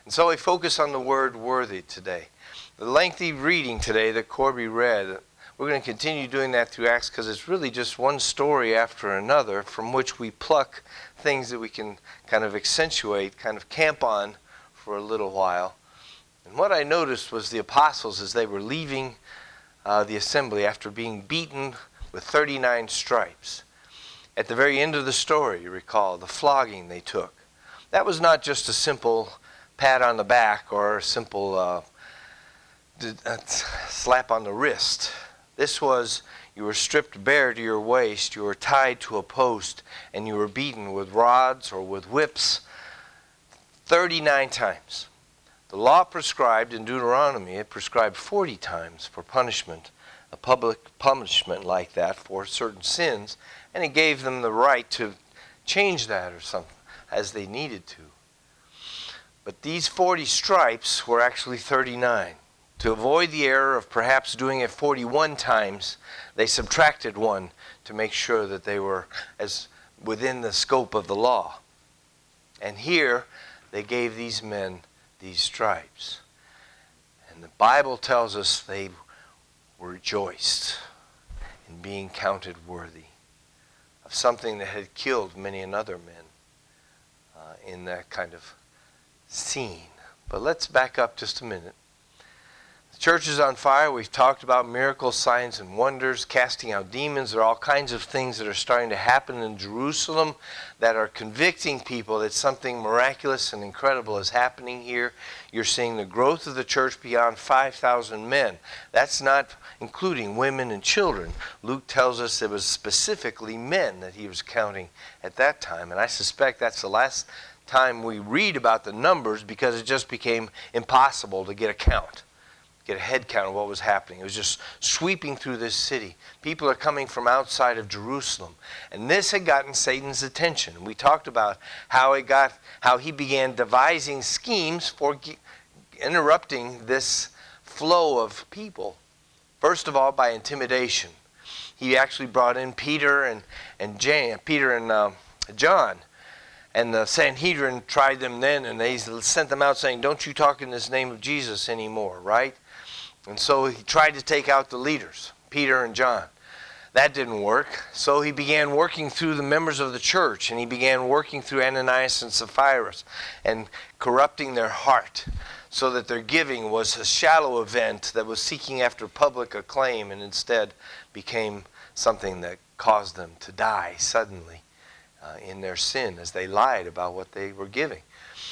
And so we focus on the word worthy today. The lengthy reading today that Corby read, we're going to continue doing that through Acts because it's really just one story after another from which we pluck things that we can kind of accentuate, kind of camp on for a little while. And what I noticed was the apostles, as they were leaving the assembly after being beaten with 39 stripes. At the very end of the story, you recall, the flogging they took. That was not just a simple pat on the back or a simple slap on the wrist. This was, you were stripped bare to your waist, you were tied to a post, and you were beaten with rods or with whips 39 times. The law prescribed in Deuteronomy, it prescribed 40 times for punishment, a public punishment like that for certain sins, and it gave them the right to change that or something as they needed to. But these 40 stripes were actually 39. To avoid the error of perhaps doing it 41 times, they subtracted one to make sure that they were as within the scope of the law. And here they gave these men these stripes. And the Bible tells us they rejoiced in being counted worthy of something that had killed many another men in that kind of scene. But let's back up just a minute. The church is on fire. We've talked about miracles, signs, and wonders, casting out demons. There are all kinds of things that are starting to happen in Jerusalem that are convicting people that something miraculous and incredible is happening here. You're seeing the growth of the church beyond 5,000 men. That's not including women and children. Luke tells us it was specifically men that he was counting at that time. And I suspect that's the last time we read about the numbers because it just became impossible to get a count. Get a head count of what was happening. It was just sweeping through this city. People are coming from outside of Jerusalem. And this had gotten Satan's attention. We talked about how he began devising schemes for interrupting this flow of people. First of all, by intimidation. He actually brought in Peter and John. And the Sanhedrin tried them then, and they sent them out saying, don't you talk in this name of Jesus anymore, right? And so he tried to take out the leaders, Peter and John. That didn't work. So he began working through the members of the church, and he began working through Ananias and Sapphira and corrupting their heart so that their giving was a shallow event that was seeking after public acclaim and instead became something that caused them to die suddenly in their sin as they lied about what they were giving.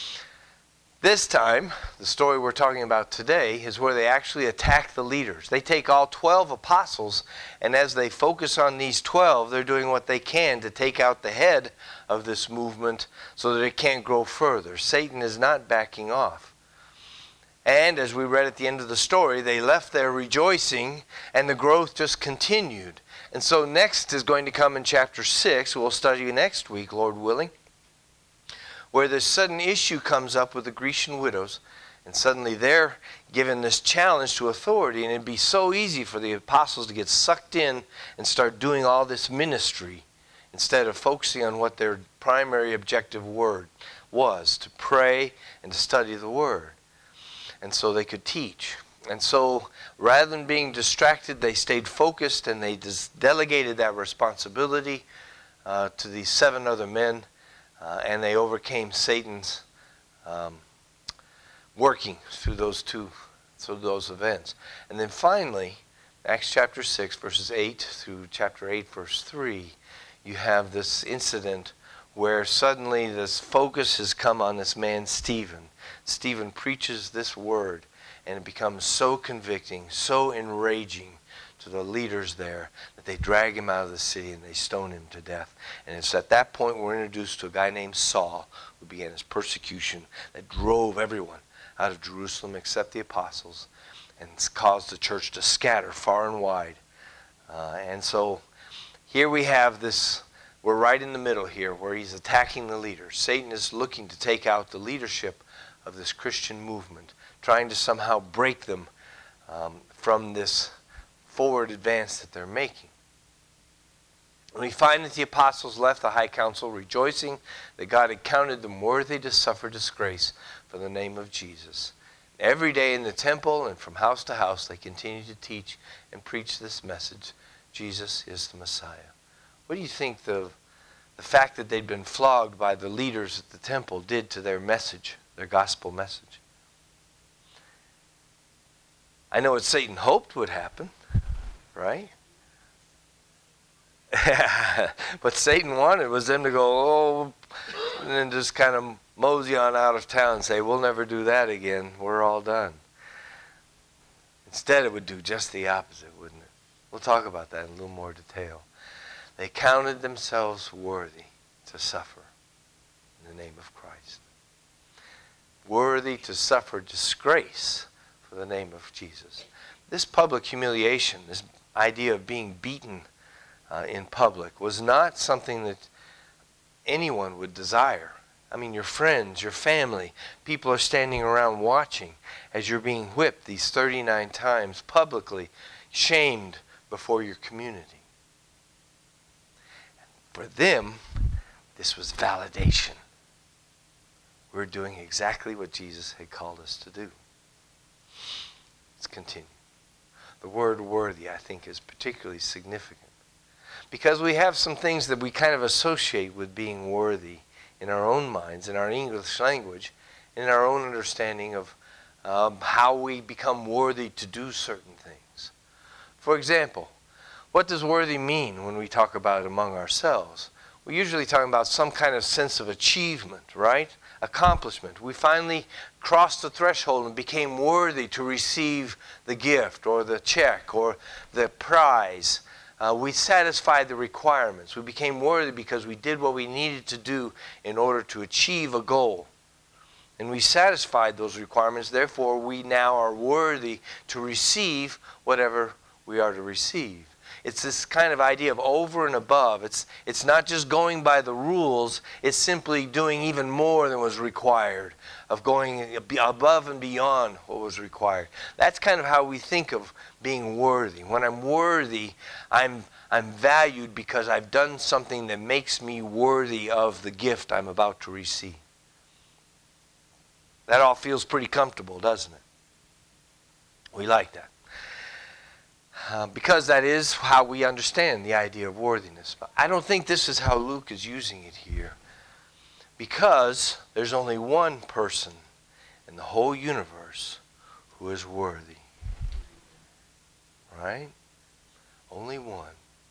This time, the story we're talking about today is where they actually attack the leaders. They take all 12 apostles, and as they focus on these 12, they're doing what they can to take out the head of this movement so that it can't grow further. Satan is not backing off. And as we read at the end of the story, they left there rejoicing, and the growth just continued. And so next is going to come in chapter 6, we'll study next week, Lord willing, where this sudden issue comes up with the Grecian widows, and suddenly they're given this challenge to authority, and it'd be so easy for the apostles to get sucked in and start doing all this ministry instead of focusing on what their primary objective word was, to pray and to study the word. And so they could teach. And so rather than being distracted, they stayed focused, and they delegated that responsibility to these 7 other men. And they overcame Satan's working through those events. And then finally, Acts chapter 6, verses 8 through chapter 8, verse 3, you have this incident where suddenly this focus has come on this man Stephen. Stephen preaches this word, and it becomes so convicting, so enraging to the leaders there that they drag him out of the city and they stone him to death. And it's at that point we're introduced to a guy named Saul, who began his persecution that drove everyone out of Jerusalem except the apostles and caused the church to scatter far and wide. And so here we have this, we're right in the middle here where he's attacking the leaders. Satan is looking to take out the leadership of this Christian movement, trying to somehow break them from this forward advance that they're making. And we find that the apostles left the high council rejoicing that God had counted them worthy to suffer disgrace for for the name of Jesus. Every day in the temple and from house to house, they continued to teach and preach this message: Jesus is the Messiah. What do you think the fact that they'd been flogged by the leaders at the temple did to their message, their gospel message? I know what Satan hoped would happen, right? What Satan wanted was them to go, oh, and then just kind of mosey on out of town and say, we'll never do that again. We're all done. Instead, it would do just the opposite, wouldn't it? We'll talk about that in a little more detail. They counted themselves worthy to suffer in the name of Christ. Worthy to suffer disgrace for the name of Jesus. This public humiliation, this idea of being beaten in public, was not something that anyone would desire. I mean, your friends, your family, people are standing around watching as you're being whipped these 39 times publicly, shamed before your community. For them, this was validation. We're doing exactly what Jesus had called us to do. Let's continue. The word worthy, I think, is particularly significant because we have some things that we kind of associate with being worthy in our own minds, in our English language, in our own understanding of how we become worthy to do certain things. For example, what does worthy mean when we talk about it among ourselves? We're usually talking about some kind of sense of achievement, right? Accomplishment. We finally crossed the threshold and became worthy to receive the gift or the check or the prize. We satisfied the requirements. We became worthy because we did what we needed to do in order to achieve a goal. And we satisfied those requirements. Therefore, we now are worthy to receive whatever we are to receive. It's this kind of idea of over and above. It's not just going by the rules. It's simply doing even more than was required, of going above and beyond what was required. That's kind of how we think of being worthy. When I'm worthy, I'm valued because I've done something that makes me worthy of the gift I'm about to receive. That all feels pretty comfortable, doesn't it? We like that. Because that is how we understand the idea of worthiness. But I don't think this is how Luke is using it here. Because there's only one person in the whole universe who is worthy. Right? Only one.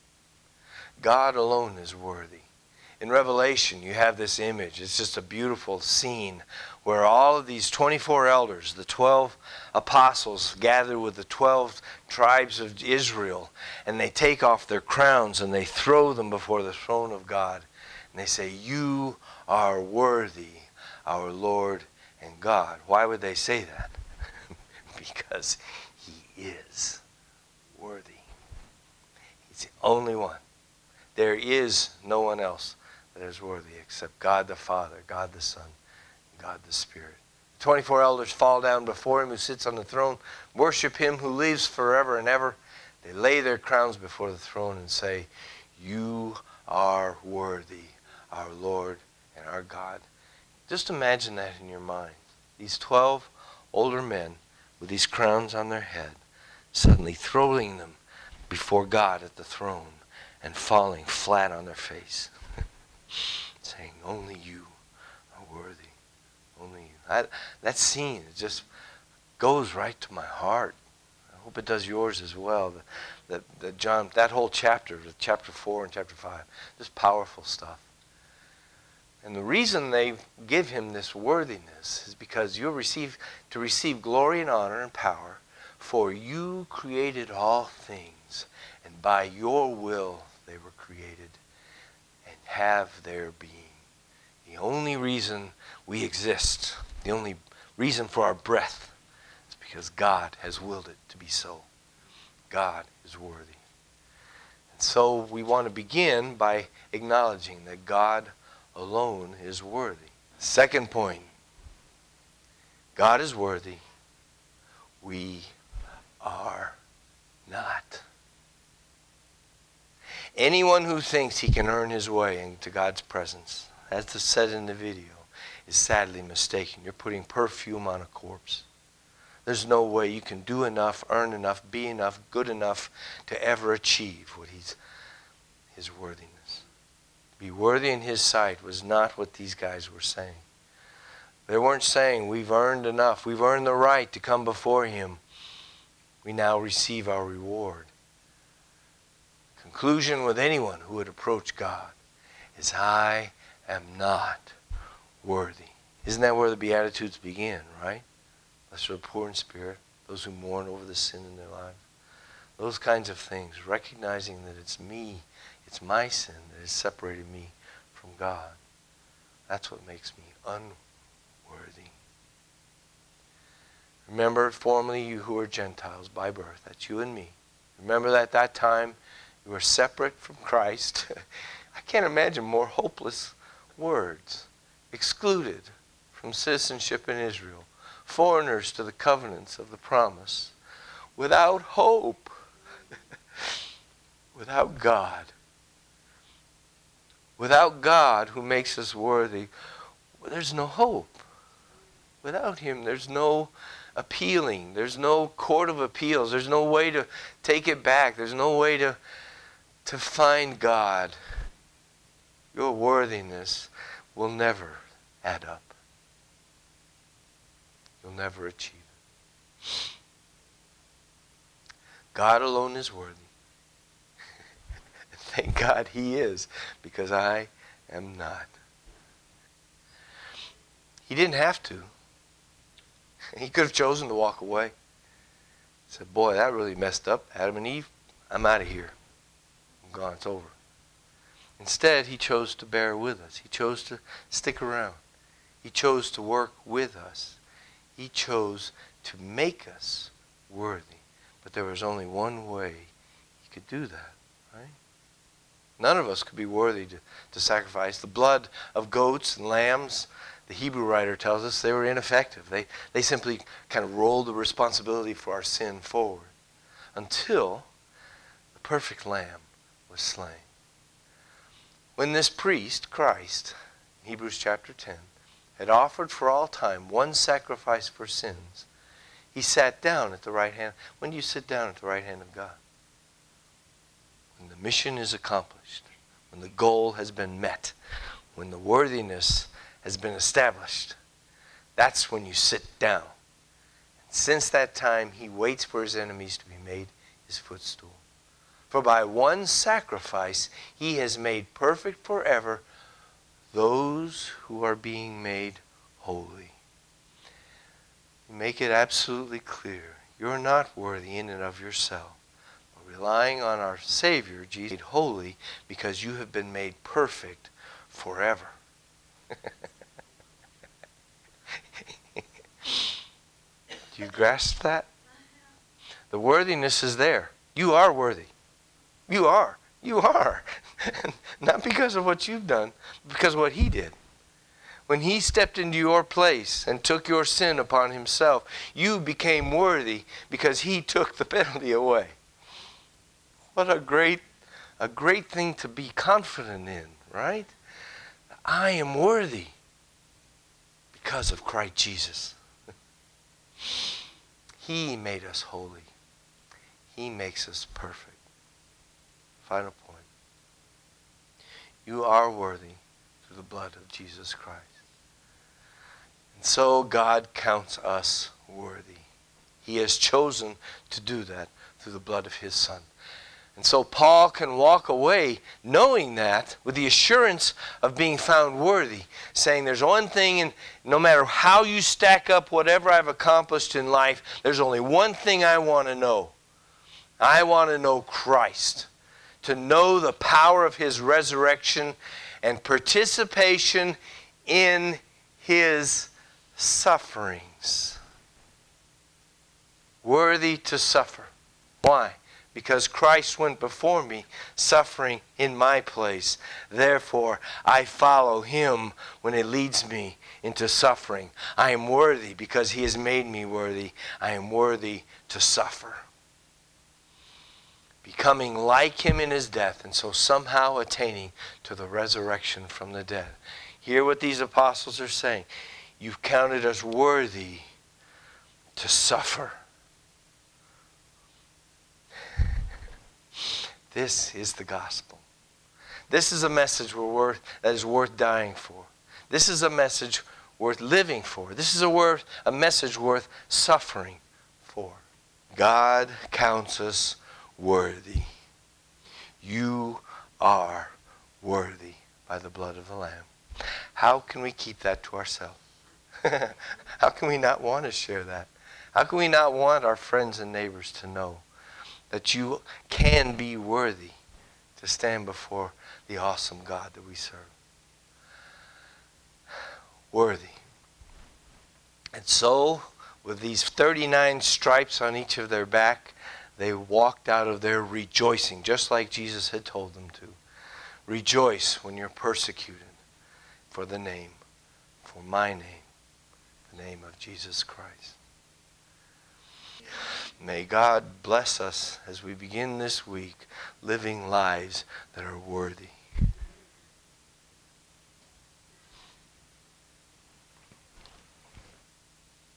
God alone is worthy. In Revelation, you have this image. It's just a beautiful scene where all of these 24 elders, the 12 apostles, gather with the 12 tribes of Israel, and they take off their crowns and they throw them before the throne of God. And they say, "You are worthy, our Lord and God." Why would they say that? Because He is worthy. He's the only one. There is no one else that is worthy except God the Father, God the Son, God the Spirit. 24 elders fall down before Him who sits on the throne, worship Him who lives forever and ever. They lay their crowns before the throne and say, "You are worthy, our Lord and our God." Just imagine that in your mind. These 12 older men with these crowns on their head, suddenly throwing them before God at the throne and falling flat on their face, saying, "Only You are worthy. Only You." That scene, it just goes right to my heart. I hope it does yours as well. John, that whole chapter, chapter 4 and chapter 5, just powerful stuff. And the reason they give Him this worthiness is because you'll receive glory and honor and power, for You created all things, and by Your will they were created and have their being. The only reason we exist, the only reason for our breath, is because God has willed it to be so. God is worthy. And so we want to begin by acknowledging that God alone is worthy. Second point, God is worthy. We are not. Anyone who thinks he can earn his way into God's presence, as is said in the video, is sadly mistaken. You're putting perfume on a corpse. There's no way you can do enough, earn enough, be enough, good enough to ever achieve what his worthiness. Be worthy in his sight was not what these guys were saying. They weren't saying we've earned enough, we've earned the right to come before him. We now receive our reward. Conclusion with anyone who would approach God is, I am not worthy. Isn't that where the Beatitudes begin, right? Blessed are the poor in spirit, those who mourn over the sin in their life. Those kinds of things, recognizing that it's me, it's my sin that has separated me from God. That's what makes me unworthy. Remember, formerly you who were Gentiles by birth, that's you and me. Remember that at that time you were separate from Christ. I can't imagine more hopeless words. Excluded from citizenship in Israel. Foreigners to the covenants of the promise. Without hope. Without God. Without God who makes us worthy, there's no hope. Without him, there's no appealing. There's no court of appeals. There's no way to take it back. There's no way to find God. Your worthiness will never add up. You'll never achieve it. God alone is worthy. Thank God he is, because I am not. He didn't have to. He could have chosen to walk away. He said, boy, that really messed up, Adam and Eve. I'm out of here. I'm gone. It's over. Instead, he chose to bear with us. He chose to stick around. He chose to work with us. He chose to make us worthy. But there was only one way he could do that, right? None of us could be worthy to sacrifice. The blood of goats and lambs, the Hebrew writer tells us, they were ineffective. They simply kind of rolled the responsibility for our sin forward until the perfect lamb was slain. When this priest, Christ, in Hebrews chapter 10, had offered for all time one sacrifice for sins, he sat down at the right hand. When do you sit down at the right hand of God? When the mission is accomplished, when the goal has been met, when the worthiness has been established, that's when you sit down. And since that time, he waits for his enemies to be made his footstool. For by one sacrifice, he has made perfect forever those who are being made holy. Make it absolutely clear, you're not worthy in and of yourself. Relying on our Savior, Jesus, made holy because you have been made perfect forever. Do you grasp that? The worthiness is there. You are worthy. You are. You are. Not because of what you've done, but because of what he did. When he stepped into your place and took your sin upon himself, you became worthy because he took the penalty away. What a great thing to be confident in, right? I am worthy because of Christ Jesus. He made us holy. He makes us perfect. Final point. You are worthy through the blood of Jesus Christ. And so God counts us worthy. He has chosen to do that through the blood of his Son. And so Paul can walk away knowing that with the assurance of being found worthy, saying there's one thing, and no matter how you stack up whatever I've accomplished in life, there's only one thing I want to know. I want to know Christ, to know the power of his resurrection and participation in his sufferings. Worthy to suffer. Why? Because Christ went before me, suffering in my place. Therefore, I follow him when it leads me into suffering. I am worthy because he has made me worthy. I am worthy to suffer. Becoming like him in his death, and so somehow attaining to the resurrection from the dead. Hear what these apostles are saying. You've counted us worthy to suffer. This is the gospel. This is a message that is worth dying for. This is a message worth living for. This is a message worth suffering for. God counts us worthy. You are worthy by the blood of the Lamb. How can we keep that to ourselves? How can we not want to share that? How can we not want our friends and neighbors to know that you can be worthy to stand before the awesome God that we serve? Worthy. And so, with these 39 stripes on each of their back, they walked out of there rejoicing, just like Jesus had told them to. Rejoice when you're persecuted for the name, for my name, the name of Jesus Christ. May God bless us as we begin this week living lives that are worthy.